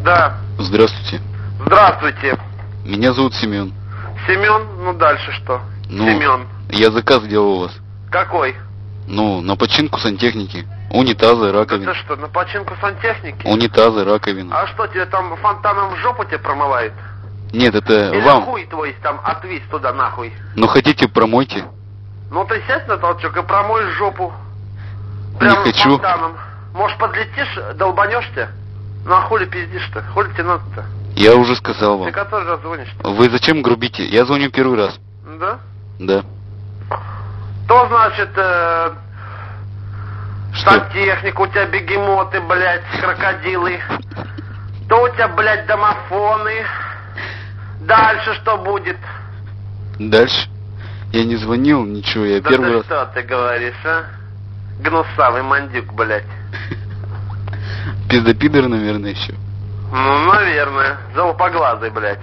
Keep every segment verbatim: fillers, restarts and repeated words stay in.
Да. Здравствуйте. Здравствуйте. Меня зовут Семен. Семен? Ну дальше что? Ну, Семен. Я заказ делал у вас. Какой? Ну, на починку сантехники. Унитазы, раковины. Да ты что, на починку сантехники? Унитазы, раковины. А что, тебе там фонтаном в жопу тебе промывает? Нет, это Или вам. хуй твой там отвись туда нахуй? Ну, хотите, промойте. Ну ты сядь на толчок и промой жопу. Не Прямо хочу. фонтаном. Может, подлетишь, долбанешься? Ну а хули пиздишь-то? Хули тебе надо-то? Я уже сказал Ты вам. который раз звонишь-то? Вы зачем грубите? Я звоню первый раз. Да? Да. То, значит, э, Что? сантехника, у тебя бегемоты, блядь, крокодилы. То у тебя, блядь, домофоны. Дальше что будет? Дальше? Я не звонил, ничего, я Да первый ты раз. что ты говоришь, а? Гнусавый мандюк, блядь. Пиздопидор, наверное, еще. Ну, наверное. Золопоглазый, блядь.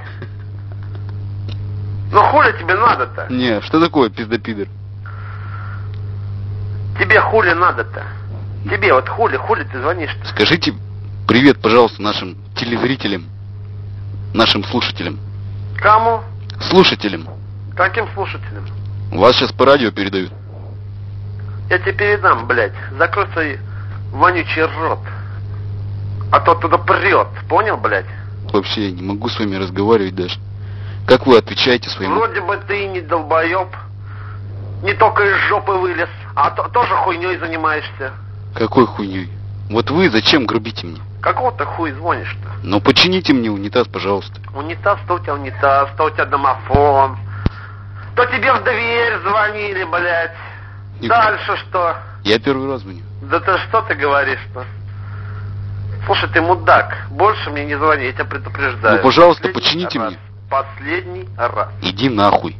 Ну, хули тебе надо-то? Не, что такое пиздопидор? Тебе хули надо-то? Тебе вот хули, хули ты звонишь-то? Скажите привет, пожалуйста, нашим телезрителям, нашим слушателям. Кому? Слушателям. Каким слушателям? Вас сейчас по радио передают. Я тебе передам, блядь. Закрой свой вонючий рот. А то туда прет. Понял, блядь? Вообще я не могу с вами разговаривать даже. Как вы отвечаете своим... Вроде бы ты и не долбоеб. Не только из жопы вылез. А то, тоже хуйней занимаешься. Какой хуйней? Вот вы зачем грубите мне? Какого ты хуй звонишь-то? Ну почините мне унитаз, пожалуйста. Унитаз, то у тебя унитаз, то у тебя домофон. То тебе в дверь звонили, блядь. И- Дальше что? Я первый раз звоню. Да ты что ты говоришь-то? Слушай, ты мудак. Больше мне не звони, я тебя предупреждаю. Ну, пожалуйста, Последний почините раз. мне. Последний раз. Иди нахуй.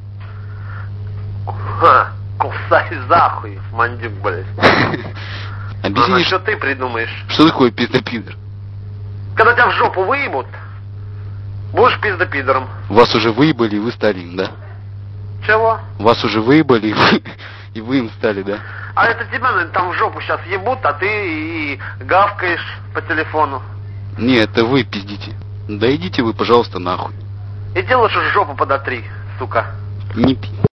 Ха, кусай захуй, мандюк, блядь. Ну, Объясни, что ты придумаешь? что такое пиздопидор? Когда тебя в жопу выебут, будешь пиздопидором. Вас уже выебали, и вы стали им, да? Чего? Вас уже выебали, и вы, и вы им стали, да? А это тебя, наверное, там в жопу сейчас ебут, а ты и гавкаешь по телефону. Не, это вы пиздите. Да идите вы, пожалуйста, нахуй. Иди лучше жопу подотри, сука. Не пи...